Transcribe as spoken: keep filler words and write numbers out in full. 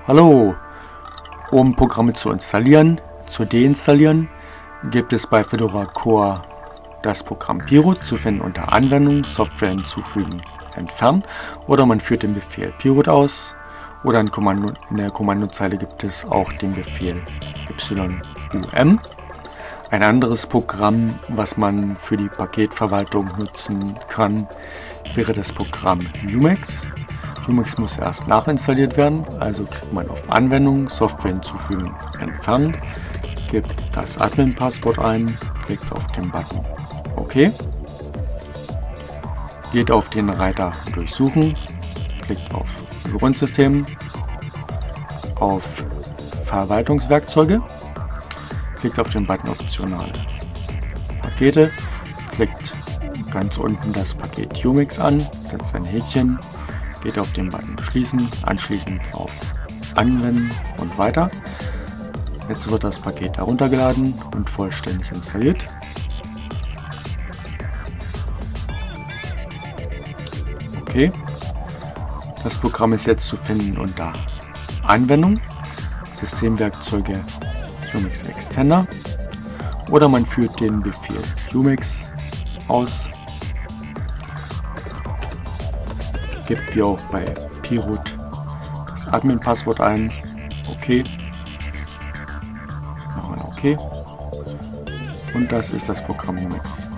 Hallo! Um Programme zu installieren, zu deinstallieren, gibt es bei Fedora Core das Programm Pirut, zu finden unter Anwendung, Software hinzufügen, entfernen, oder man führt den Befehl Pirut aus, oder in, Kommando, in der Kommandozeile gibt es auch den Befehl yum. Ein anderes Programm, was man für die Paketverwaltung nutzen kann, wäre das Programm Umex. Umex muss erst nachinstalliert werden, also klickt man auf Anwendung, Software hinzufügen, entfernen, gibt das Admin-Passwort ein, klickt auf den Button OK, geht auf den Reiter Durchsuchen, klickt auf Grundsystem, auf Verwaltungswerkzeuge, klickt auf den Button Optionale Pakete, klickt ganz unten das Paket Umex an, setzt ein Häkchen, geht auf den Button Schließen, anschließend auf Anwenden und weiter. Jetzt wird das Paket heruntergeladen und vollständig installiert. Okay. Das Programm ist jetzt zu finden unter Anwendung, Systemwerkzeuge Umex Extender, oder man führt den Befehl Umex aus, gibt wie auch bei Pirut das Admin-Passwort ein, OK, machen wir OK, und das ist das Programm Umex.